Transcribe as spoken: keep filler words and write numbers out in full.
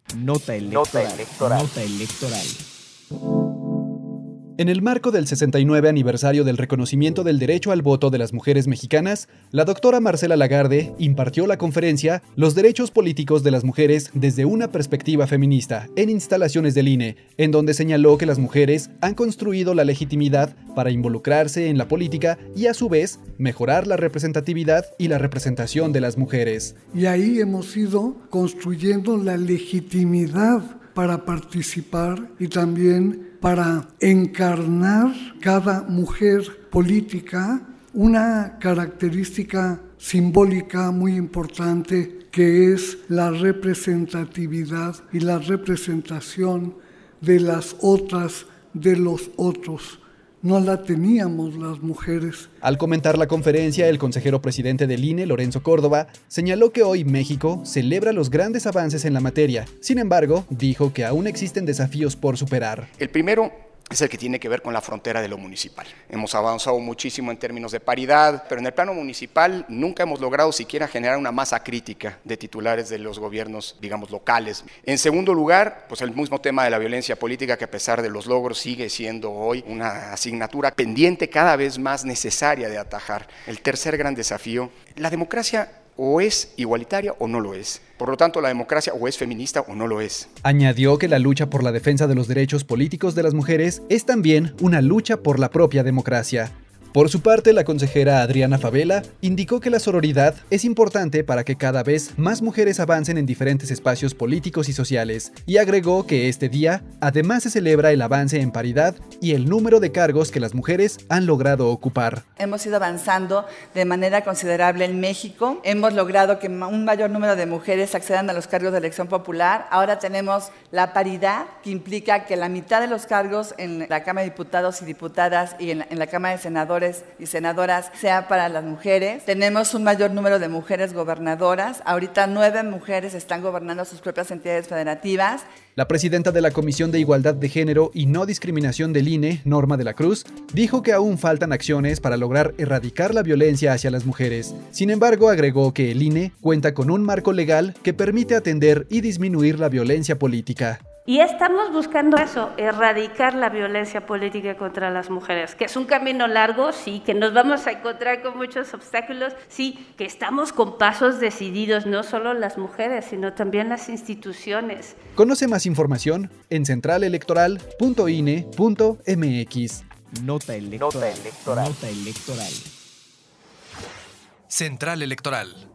Nota electoral. Nota electoral. Nota electoral. En el marco del sesenta y nueve aniversario del reconocimiento del derecho al voto de las mujeres mexicanas, la doctora Marcela Lagarde impartió la conferencia Los derechos políticos de las mujeres desde una perspectiva feminista en instalaciones del I N E, en donde señaló que las mujeres han construido la legitimidad para involucrarse en la política y a su vez mejorar la representatividad y la representación de las mujeres. Y ahí hemos ido construyendo la legitimidad para participar y también para encarnar cada mujer política una característica simbólica muy importante que es la representatividad y la representación de las otras, de los otros. No la teníamos las mujeres. Al comentar la conferencia, el consejero presidente del I N E, Lorenzo Córdoba, señaló que hoy México celebra los grandes avances en la materia. Sin embargo, dijo que aún existen desafíos por superar. El primero es el que tiene que ver con la frontera de lo municipal. Hemos avanzado muchísimo en términos de paridad, pero en el plano municipal nunca hemos logrado siquiera generar una masa crítica de titulares de los gobiernos, digamos, locales. En segundo lugar, pues el mismo tema de la violencia política, que a pesar de los logros sigue siendo hoy una asignatura pendiente cada vez más necesaria de atajar. El tercer gran desafío, la democracia o es igualitaria o no lo es. Por lo tanto, la democracia o es feminista o no lo es. Añadió que la lucha por la defensa de los derechos políticos de las mujeres es también una lucha por la propia democracia. Por su parte, la consejera Adriana Fabela indicó que la sororidad es importante para que cada vez más mujeres avancen en diferentes espacios políticos y sociales, y agregó que este día además se celebra el avance en paridad y el número de cargos que las mujeres han logrado ocupar. Hemos ido avanzando de manera considerable en México, hemos logrado que un mayor número de mujeres accedan a los cargos de elección popular. Ahora tenemos la paridad, que implica que la mitad de los cargos en la Cámara de Diputados y Diputadas y en la, en la Cámara de Senadores y senadoras sea para las mujeres. Tenemos un mayor número de mujeres gobernadoras. Ahorita nueve mujeres están gobernando sus propias entidades federativas. La presidenta de la Comisión de Igualdad de Género y No Discriminación del I N E, Norma de la Cruz, dijo que aún faltan acciones para lograr erradicar la violencia hacia las mujeres. Sin embargo, agregó que el I N E cuenta con un marco legal que permite atender y disminuir la violencia política. Y estamos buscando eso, erradicar la violencia política contra las mujeres, que es un camino largo, sí, que nos vamos a encontrar con muchos obstáculos, sí, que estamos con pasos decididos, no solo las mujeres, sino también las instituciones. Conoce más información en central electoral punto i n e punto m x. Nota electoral. Nota electoral. Nota electoral. Central Electoral.